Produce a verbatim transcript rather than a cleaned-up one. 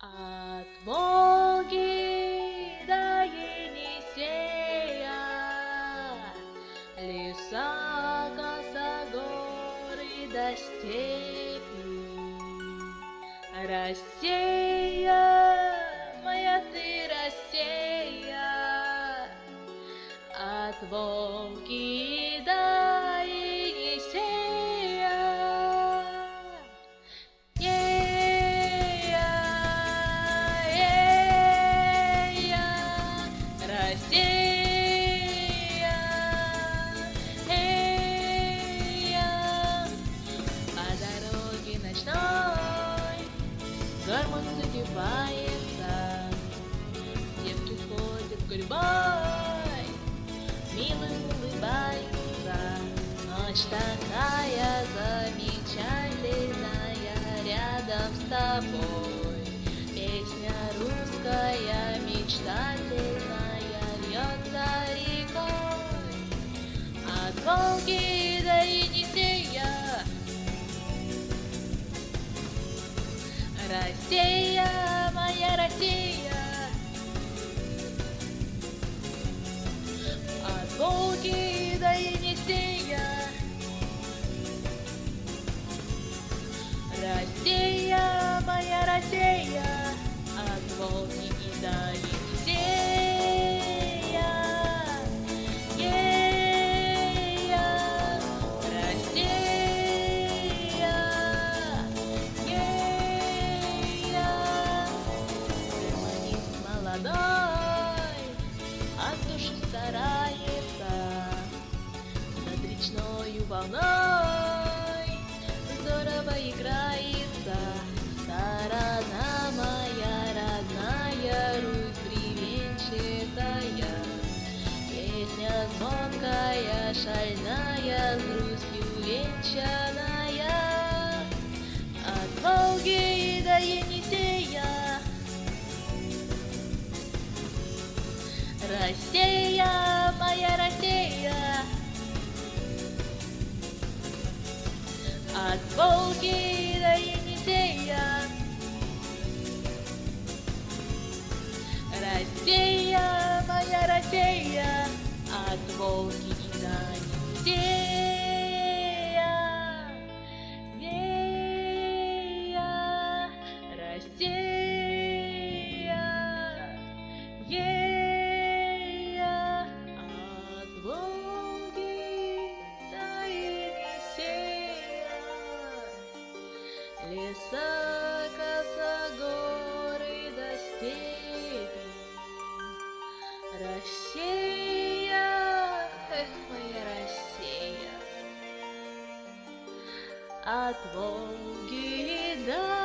От Волги до Енисея, леса, косогоры до степи. Россия, моя ты Россия, от Волги до Енисея. Ея, ея, Россия, ея. По дороге ночной гармонь задевается, девки ходят гурьбой, милым улыбаются. Ночь такая замечательная рядом с тобой. Песня русская мечтательная льется рекой. От Волги до Енисея, Россия, моя Россия, от Волги до Енисея. Россия, моя Россия, от Волги до Енисея. Ея, Россия, ея. Гармонист молодой от души старается, над речною волной здорово играется. Сторона моя родная, Русь бревенчатая, песня звонкая, шальная, с Русью венчаная. От Волги до Енисея, Россия, моя Россия, от Волги до Енисея. Россия, моя Россия, от Волги до Енисея. Ея, Россия, ея, от Волги до Енисея. Леса, косогоры до степи. Россия, эх, моя Россия, от Волги до